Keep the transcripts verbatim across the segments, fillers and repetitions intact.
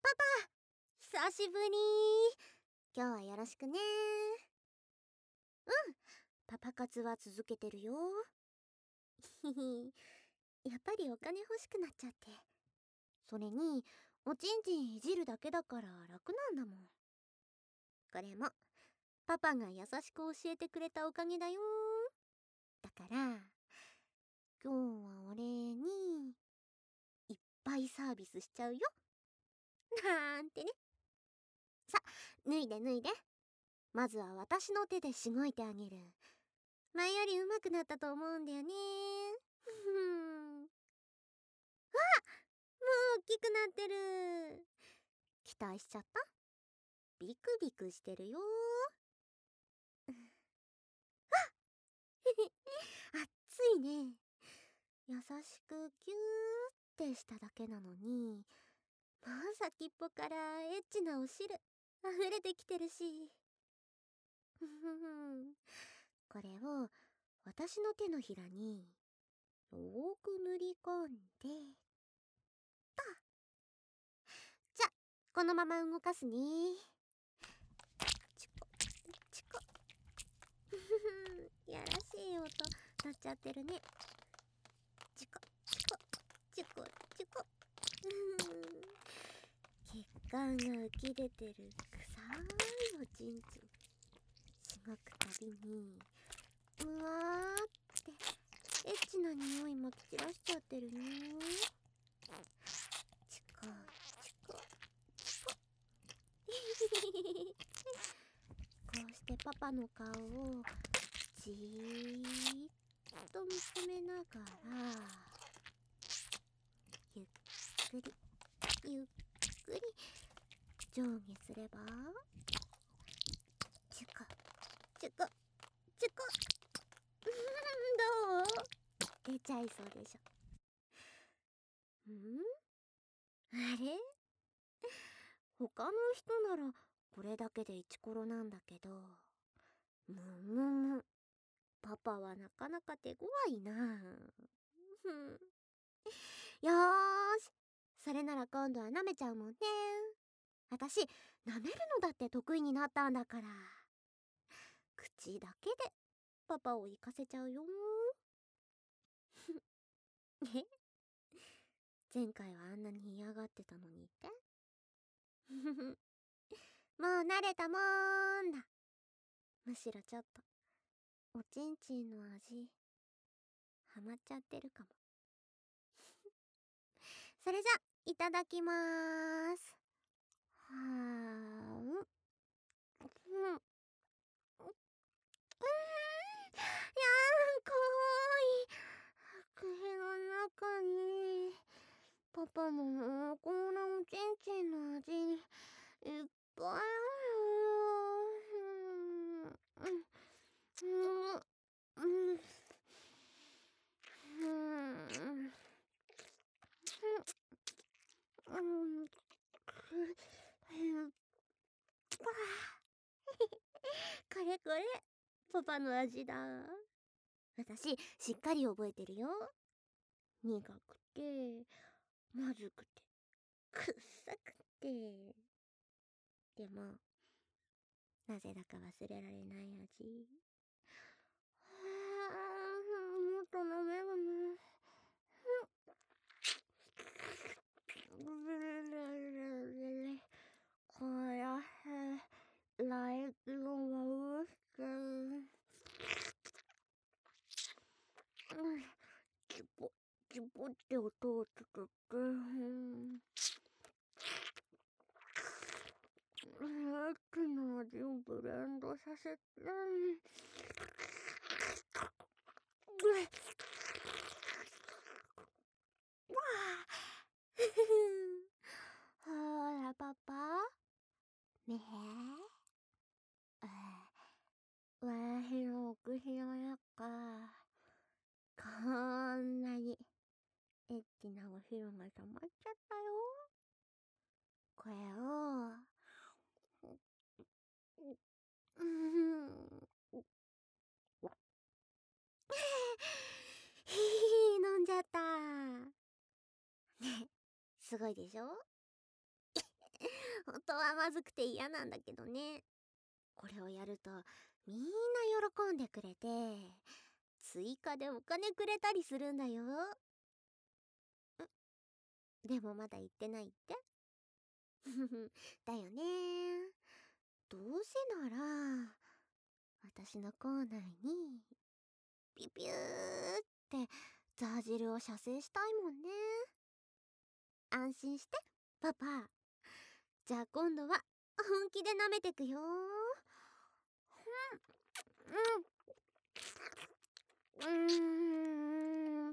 久しぶり。今日はよろしくね。うん、パパ活は続けてるよ。ひひ、やっぱりお金欲しくなっちゃって。それにおちんちんいじるだけだから楽なんだもん。これもパパが優しく教えてくれたおかげだよ。だから今日はお礼にいっぱいサービスしちゃうよなんてね。さ、脱いで脱いで。まずは私の手でしごいてあげる。前より上手くなったと思うんだよね。ふふん。わっ、もう大きくなってる。期待しちゃった？ビクビクしてるよ。わっ熱いね。優しくキューってしただけなのに、もう先っぽからエッチなお汁溢れてきてるし。ふふふん。これを私の手のひらによーく塗り込んでと。じゃ、このまま動かすね。チコチコ。ふふふん、やらしい音鳴っちゃってるね。チコチコチコチコ。ふふん、血管が浮き出てる臭いおちんちんしごくたびにうわーってエッチな匂いまき散らしちゃってるよ。チコチコチコ。こうしてパパの顔をじーっと見つめながらゆっくりゆっくり上下すればチコチコチコ。どう？出ちゃいそうでしょ。ん？あれ？他の人ならこれだけでイチコロなんだけど、むむむ、パパはなかなか手強いな。ふん。よーし、それなら今度は舐めちゃうもんね。私舐めるのだって得意になったんだから。口だけでパパを行かせちゃうよ。え、前回はあんなに嫌がってたのにってもう慣れたもんだ。むしろちょっとおちんちんの味ハマっちゃってるかも。それじゃいただきまーす。はーん。うん。うん。やーん、かわいい。口の中にパパの濃厚なおちんちんの味いっぱいある。うん。うん。うん。うん。これこれ、パパの味だ。私しっかり覚えてるよ。苦くてまずくてくっさくて、でもなぜだか忘れられない味。はあ、もっと飲めるね。こやへら液をまぶして、チポチポって音をつけて、エッチな味をブレンドさせて、ほらパパ、ねえ、わしのお口の中、こんなにエッチなお汁が溜まっちゃったよ。これをうん、ひひ飲んじゃった。ね、すごいでしょ本当はまずくて嫌なんだけどね。これをやるとみんな喜んでくれて、追加でお金くれたりするんだよ。んでもまだ言ってないってだよね。どうせなら私の口内にピピューってザージルを射精したいもんね。安心してパパ。じゃあ今度は本気で舐めてくよ。うんうんうんうん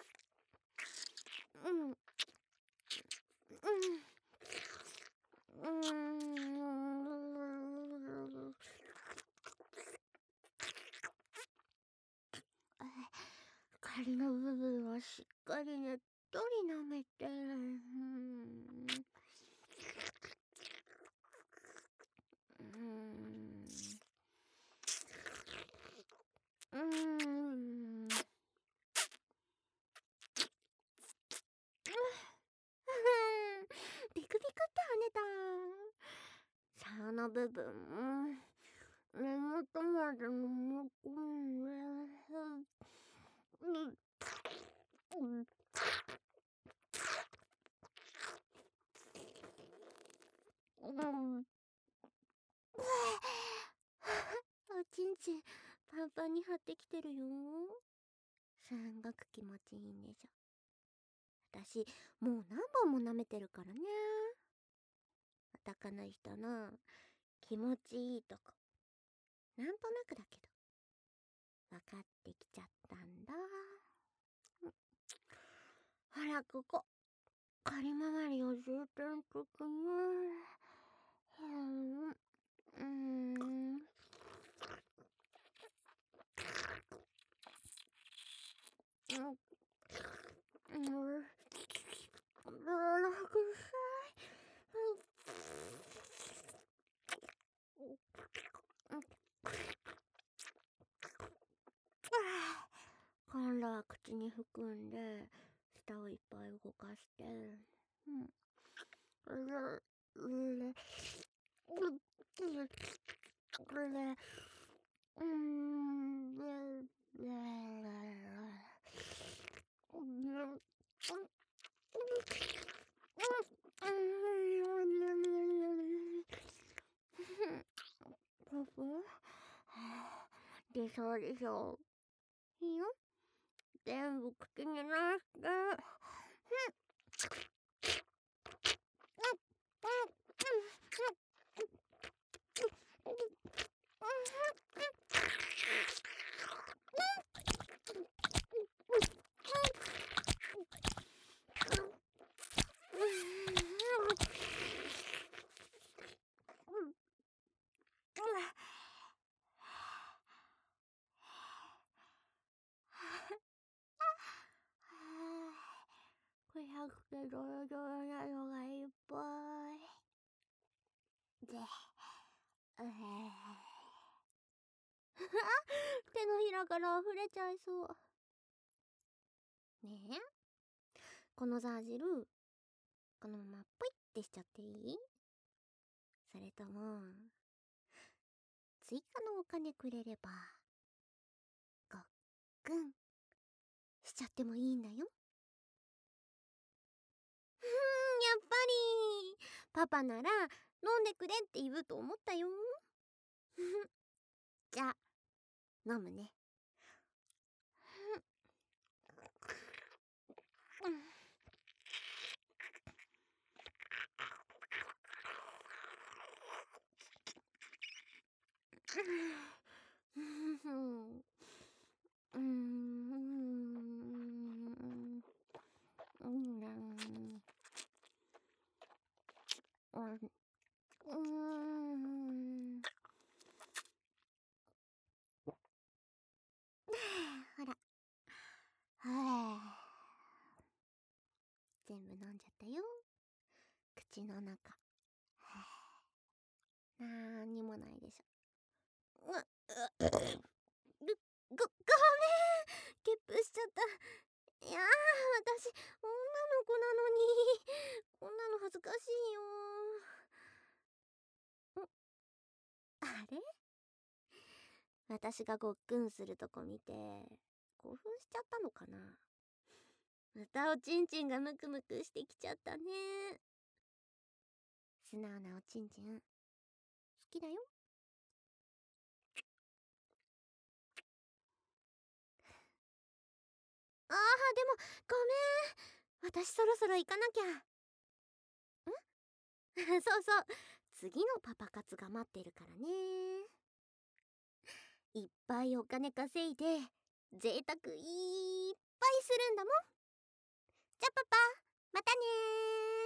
仮の部分をしっかりねっとり舐めて、うんうんビクビクって跳ねた。その部分根元まで飲み込んで、うんうんおちんちんパンパンに張ってきてるよ。すんごく気持ちいいんでしょ。私もう何本も舐めてるからね。男の人の気持ちいいとこなんとなくだけど分かってきちゃったんだ。ほらここ仮回りを重点的に。うんうん今度は口に含んで舌をいっぱい動かして、うんパパ出そうでしょ。いいよ全部口に出して。暗くてドロドロなのがいっぱいで、うへ手のひらから溢れちゃいそうね。えこのザージルこのままポイってしちゃっていい？それとも追加のお金くれればごっくんしちゃってもいいんだよ。うんやっぱりパパなら飲んでくれって言うと思ったよ。じゃあ飲むね。ほら全部飲んじゃったよ口の中。なーにもないでしょ。うわご、ご、ごめんゲップしちゃった。いやー私女の子なのにこんなの恥ずかしいよ。 あれ、私がごっくんするとこ見て興奮しちゃったのかな。またおちんちんがムクムクしてきちゃったね。素直なおちんちん好きだよ。あー、でもごめん、私そろそろ行かなきゃ。んそうそう、次のパパ活が待ってるからね。いっぱいお金稼いで贅沢いっぱいするんだもん。じゃパパ、またねー。